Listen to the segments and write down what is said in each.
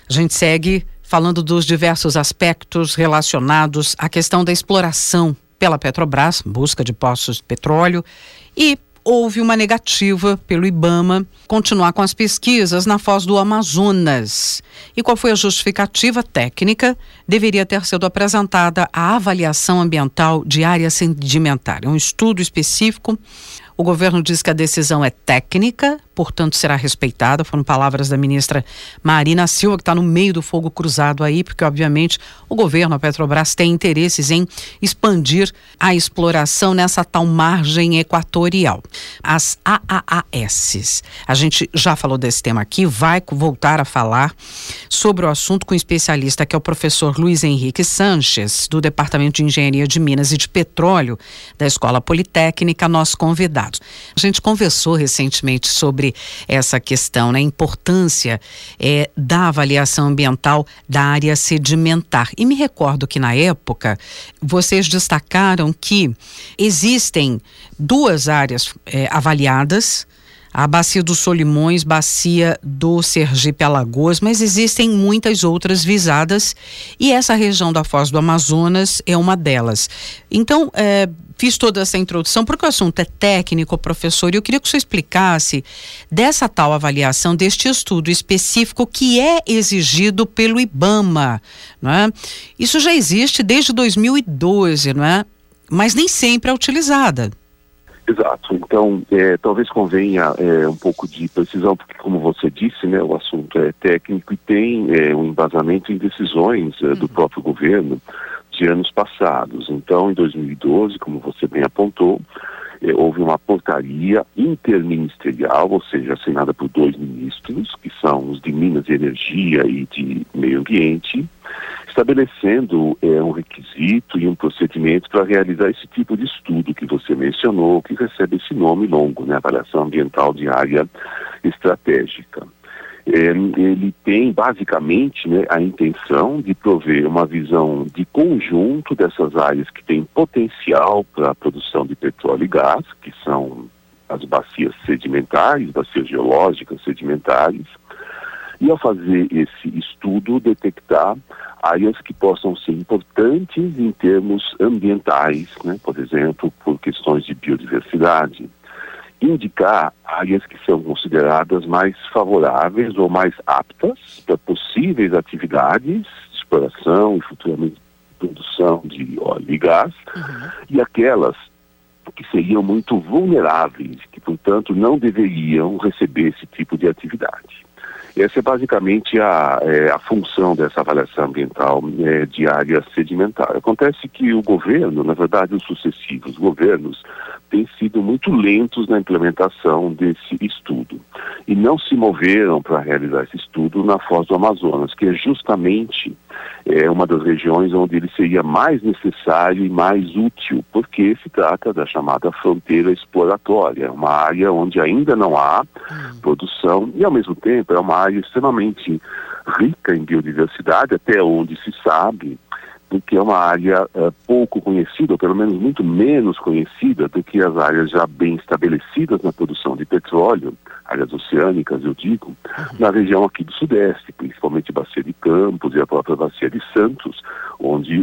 A gente segue falando dos diversos aspectos relacionados à questão da exploração pela Petrobras, busca de poços de petróleo, e houve uma negativa pelo IBAMA continuar com as pesquisas na foz do Amazonas. E qual foi a justificativa técnica? Deveria ter sido apresentada a avaliação ambiental de área sedimentar. É um estudo específico. O governo diz que a decisão é técnica, portanto será respeitada. Foram palavras da ministra Marina Silva, que está no meio do fogo cruzado aí, porque obviamente o governo, a Petrobras, tem interesses em expandir a exploração nessa tal margem equatorial. As AAAS. A gente já falou desse tema aqui, vai voltar a falar sobre o assunto com um especialista, que é o professor Luiz Henrique Sanches, do Departamento de Engenharia de Minas e de Petróleo da Escola Politécnica, nosso convidado. A gente conversou recentemente sobre essa questão, né? A importância da avaliação ambiental da área sedimentar. E me recordo que na época vocês destacaram que existem duas áreas avaliadas, a Bacia dos Solimões, Bacia do Sergipe-Alagoas, mas existem muitas outras visadas e essa região da Foz do Amazonas é uma delas. Então, fiz toda essa introdução porque o assunto é técnico, professor, e eu queria que o senhor explicasse dessa tal avaliação, deste estudo específico que é exigido pelo IBAMA, não é? Isso já existe desde 2012, não é? Mas nem sempre é utilizada. Exato. Então, talvez convenha um pouco de precisão, porque, como você disse, né, o assunto é técnico e tem um embasamento em decisões do próprio governo de anos passados. Então, em 2012, como você bem apontou, houve uma portaria interministerial, ou seja, assinada por 2 ministros, que são os de Minas e Energia e de Meio Ambiente, estabelecendo um requisito e um procedimento para realizar esse tipo de estudo que você mencionou, que recebe esse nome longo, né, avaliação ambiental de área estratégica. Ele tem basicamente, né, a intenção de prover uma visão de conjunto dessas áreas que têm potencial para a produção de petróleo e gás, que são as bacias sedimentares, bacias geológicas sedimentares, e ao fazer esse estudo detectar áreas que possam ser importantes em termos ambientais, né, por exemplo, por questões de biodiversidade, indicar áreas que são consideradas mais favoráveis ou mais aptas para possíveis atividades de exploração e futuramente produção de óleo e gás, e aquelas que seriam muito vulneráveis, que, portanto, não deveriam receber esse tipo de atividade. Essa é basicamente a função dessa avaliação ambiental de área sedimentar. Acontece que o governo, na verdade os sucessivos governos, têm sido muito lentos na implementação desse estudo e não se moveram para realizar esse estudo na Foz do Amazonas, que é justamente uma das regiões onde ele seria mais necessário e mais útil, porque se trata da chamada fronteira exploratória, uma área onde ainda não há produção e, ao mesmo tempo, é uma área extremamente rica em biodiversidade, até onde se sabe, porque é uma área pouco conhecida, ou pelo menos muito menos conhecida do que as áreas já bem estabelecidas na produção de petróleo, áreas oceânicas, eu digo, na região aqui do Sudeste, principalmente Bacia de Campos e a própria Bacia de Santos, onde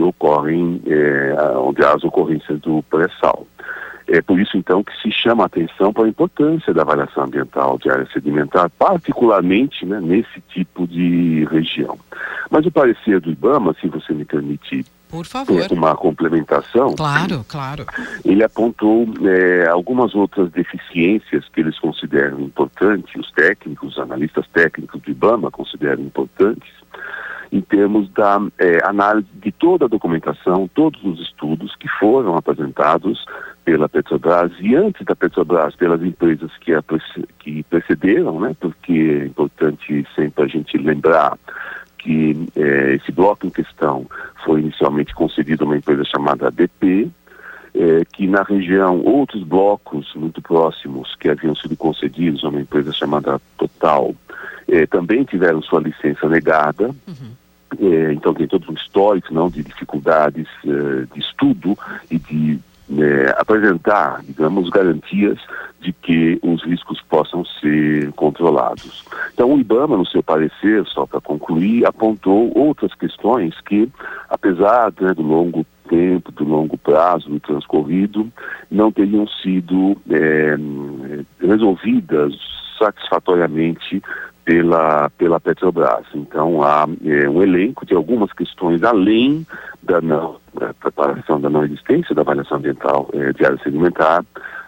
onde há as ocorrências do pré-sal. É por isso, então, que se chama a atenção para a importância da avaliação ambiental de área sedimentar, particularmente, né, nesse tipo de região. Mas o parecer do IBAMA, se você me permite, por favor, uma complementação. Claro, claro. Ele apontou algumas outras deficiências que eles consideram importantes, os técnicos, os analistas técnicos do IBAMA consideram importantes, em termos da análise de toda a documentação, todos os estudos que foram apresentados pela Petrobras e antes da Petrobras pelas empresas que precederam, né? Porque é importante sempre a gente lembrar que esse bloco em questão foi inicialmente concedido a uma empresa chamada BP, que na região outros blocos muito próximos que haviam sido concedidos a uma empresa chamada Total também tiveram sua licença negada. Então tem todo um histórico, não, de dificuldades de estudo e de apresentar, digamos, garantias de que os riscos possam ser controlados. Então, o IBAMA, no seu parecer, só para concluir, apontou outras questões que, apesar, né, do longo tempo, do longo prazo transcorrido, não teriam sido resolvidas satisfatoriamente pela Petrobras. Então, há um elenco de algumas questões além da preparação da não existência da avaliação ambiental de área sedimentar,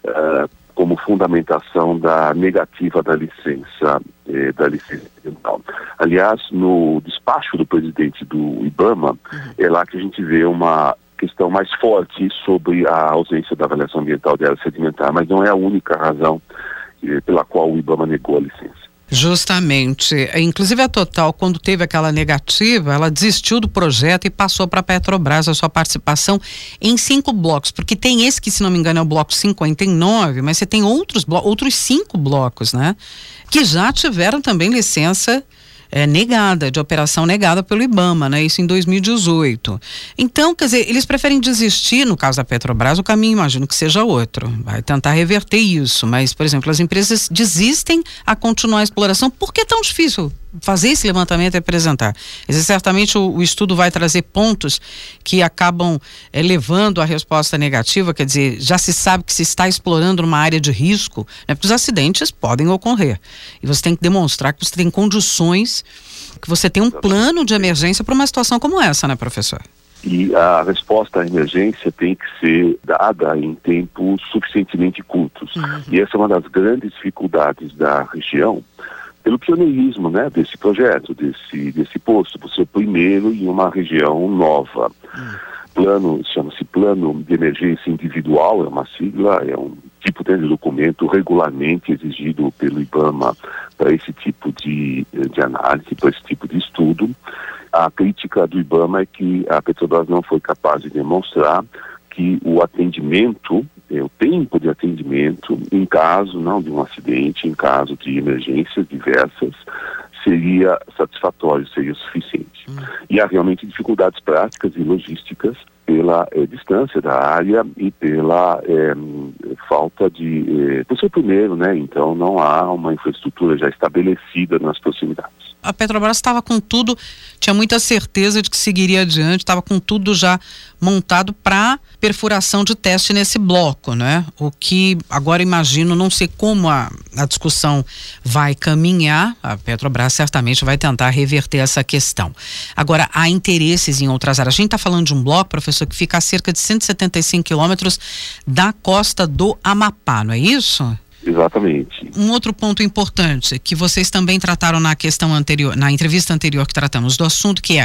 como fundamentação da negativa da licença ambiental. Aliás, no despacho do presidente do IBAMA, é lá que a gente vê uma questão mais forte sobre a ausência da avaliação ambiental de área sedimentar, mas não é a única razão pela qual o IBAMA negou a licença. Justamente. Inclusive a Total, quando teve aquela negativa, ela desistiu do projeto e passou para a Petrobras a sua participação em 5 blocos, porque tem esse que, se não me engano, é o bloco 59, mas você tem outros 5 blocos, né? Que já tiveram também licença negada, de operação negada pelo IBAMA, né? Isso em 2018. Então, quer dizer, eles preferem desistir, no caso da Petrobras, o caminho imagino que seja outro, vai tentar reverter isso, mas, por exemplo, as empresas desistem a continuar a exploração. Por que é tão difícil fazer esse levantamento e apresentar? Certamente o estudo vai trazer pontos que acabam levando a resposta negativa, quer dizer, já se sabe que se está explorando numa área de risco, né? Porque os acidentes podem ocorrer e você tem que demonstrar que você tem condições, que você tem um plano de emergência para uma situação como essa, né, professor? E a resposta à emergência tem que ser dada em tempos suficientemente curtos. E essa é uma das grandes dificuldades da região, pelo pioneirismo, né, desse projeto, desse posto, por ser o primeiro em uma região nova. Chama-se Plano de Emergência Individual, é uma sigla, é um tipo de documento regularmente exigido pelo IBAMA para esse tipo de análise, para esse tipo de estudo. A crítica do IBAMA é que a Petrobras não foi capaz de demonstrar que o atendimento, o tempo de atendimento, em caso não de um acidente, em caso de emergências diversas, seria satisfatório, seria suficiente. E há realmente dificuldades práticas e logísticas pela distância da área e pela falta de... por ser o primeiro, né? Então não há uma infraestrutura já estabelecida nas proximidades. A Petrobras estava com tudo, tinha muita certeza de que seguiria adiante, estava com tudo já montado para perfuração de teste nesse bloco, né? O que agora imagino, não sei como a discussão vai caminhar, a Petrobras certamente vai tentar reverter essa questão. Agora, há interesses em outras áreas. A gente está falando de um bloco, professor, que fica a cerca de 175 quilômetros da costa do Amapá, não é isso? Exatamente. Um outro ponto importante que vocês também trataram na questão anterior, na entrevista anterior que tratamos do assunto, que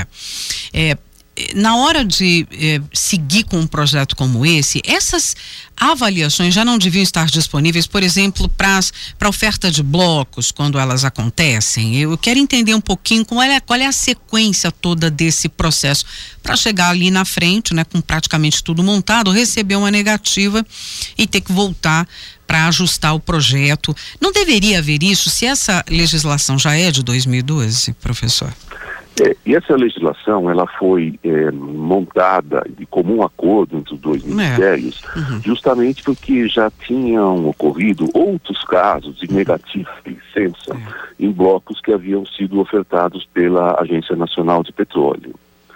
na hora de seguir com um projeto como esse, essas avaliações já não deviam estar disponíveis, por exemplo, para oferta de blocos, quando elas acontecem? Eu quero entender um pouquinho qual é a sequência toda desse processo para chegar ali na frente, né, com praticamente tudo montado, receber uma negativa e ter que voltar para ajustar o projeto. Não deveria haver isso se essa legislação já é de 2012, professor? E essa legislação, ela foi montada de comum acordo entre os dois ministérios, justamente porque já tinham ocorrido outros casos de negativa de licença em blocos que haviam sido ofertados pela Agência Nacional de Petróleo.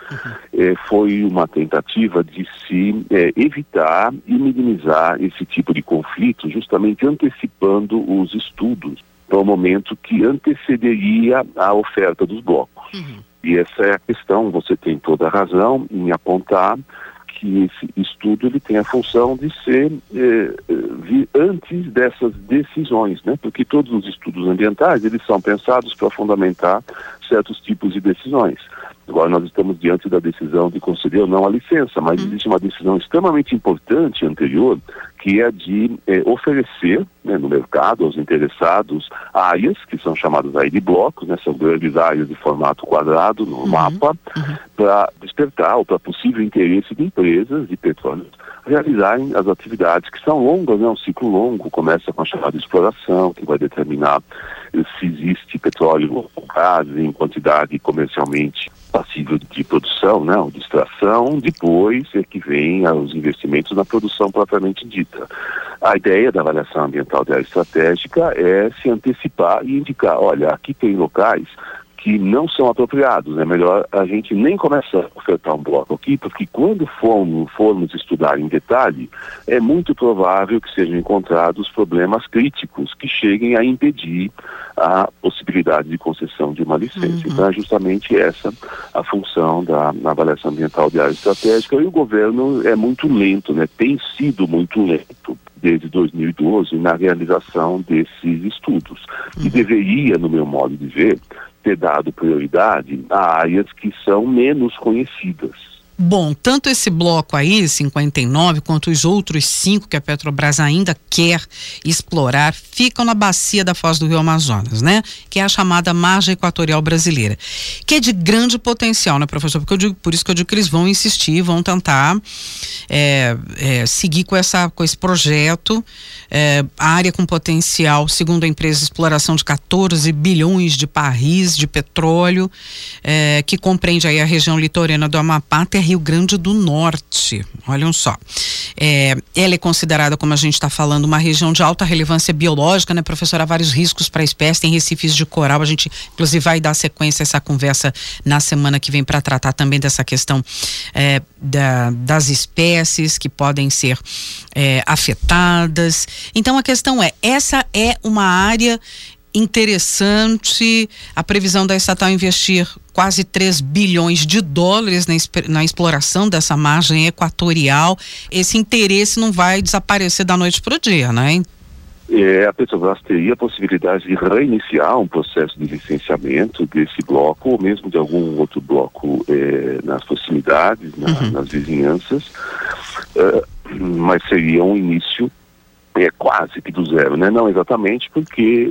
Foi uma tentativa de se evitar e minimizar esse tipo de conflito, justamente antecipando os estudos para o momento que antecederia a oferta dos blocos. E essa é a questão, você tem toda a razão em apontar que esse estudo ele tem a função de ser vir antes dessas decisões, né? Porque todos os estudos ambientais eles são pensados para fundamentar certos tipos de decisões. Agora nós estamos diante da decisão de conceder ou não a licença, mas existe uma decisão extremamente importante anterior, que é a de oferecer, né, no mercado aos interessados áreas, que são chamadas aí de blocos, né, são grandes áreas de formato quadrado no mapa, para despertar ou para possível interesse de empresas de petróleo realizarem as atividades que são longas, né? Um ciclo longo, começa com a chamada exploração, que vai determinar se existe petróleo ou gás em quantidade comercialmente passível de produção, né? Ou de extração. Depois é que vem os investimentos na produção propriamente dita. A ideia da avaliação ambiental de área estratégica é se antecipar e indicar, olha, aqui tem locais que não são apropriados, é melhor a gente nem começar a ofertar um bloco aqui, porque quando formos estudar em detalhe, é muito provável que sejam encontrados problemas críticos que cheguem a impedir a possibilidade de concessão de uma licença. Então é justamente essa a função da avaliação ambiental de área estratégica, e o governo é muito lento, né? Tem sido muito lento desde 2012 na realização desses estudos, e deveria, no meu modo de ver, ter dado prioridade a áreas que são menos conhecidas. Bom, tanto esse bloco aí, 59, quanto os outros 5 que a Petrobras ainda quer explorar, ficam na bacia da Foz do Rio Amazonas, né? Que é a chamada margem equatorial brasileira, que é de grande potencial, né, professor? Por isso que eu digo que eles vão insistir, vão tentar seguir com esse projeto. A área com potencial, segundo a empresa de exploração, de 14 bilhões de barris de petróleo, que compreende aí a região litorânea do Amapá até Rio Grande do Norte. Olhem só. Ela é considerada, como a gente está falando, uma região de alta relevância biológica, né, professor? Há vários riscos para a espécie, tem recifes de coral. A gente, inclusive, vai dar sequência a essa conversa na semana que vem para tratar também dessa questão das espécies que podem ser afetadas. Então, a questão essa é uma área interessante. A previsão da estatal investir quase 3 bilhões de dólares na exploração dessa margem equatorial. Esse interesse não vai desaparecer da noite para o dia, né? A Petrobras teria a possibilidade de reiniciar um processo de licenciamento desse bloco, ou mesmo de algum outro bloco nas proximidades, nas vizinhanças, mas seria um início quase que do zero, né? Não exatamente, porque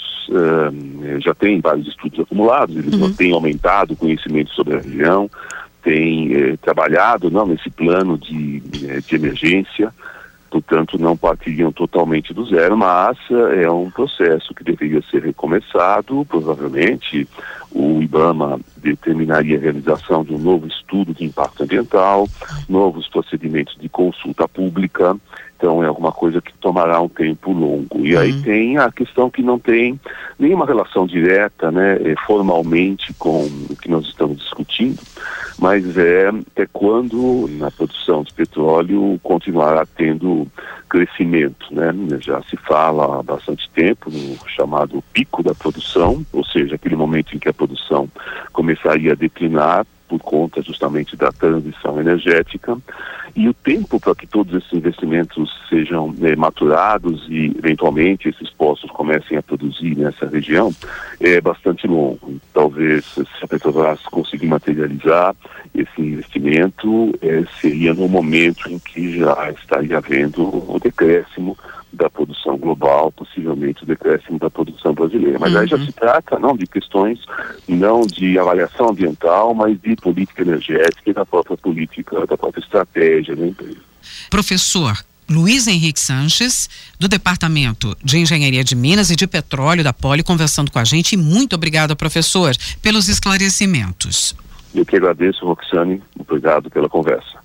já tem vários estudos acumulados, eles não têm aumentado o conhecimento sobre a região, têm trabalhado nesse plano de emergência, portanto não partiriam totalmente do zero, mas é um processo que deveria ser recomeçado. Provavelmente o IBAMA determinaria a realização de um novo estudo de impacto ambiental, novos procedimentos de consulta pública. Então é alguma coisa que tomará um tempo longo. E aí tem a questão que não tem nenhuma relação direta, né, formalmente com o que nós estamos discutindo, mas é quando na produção de petróleo continuará tendo crescimento, né? Já se fala há bastante tempo no chamado pico da produção, ou seja, aquele momento em que a produção começaria a declinar por conta justamente da transição energética, e o tempo para que todos esses investimentos sejam maturados e eventualmente esses poços comecem a produzir nessa região é bastante longo. Talvez, se a Petrobras conseguir materializar esse investimento, seria no momento em que já estaria havendo o decréscimo da produção global, possivelmente o decréscimo da produção brasileira. Mas aí já se trata não de questões, não de avaliação ambiental, mas de política energética e da própria política, da própria estratégia da empresa. Professor Luiz Henrique Sanches, do Departamento de Engenharia de Minas e de Petróleo da Poli, conversando com a gente. E muito obrigada, professor, pelos esclarecimentos. Eu que agradeço, Roxane. Obrigado pela conversa.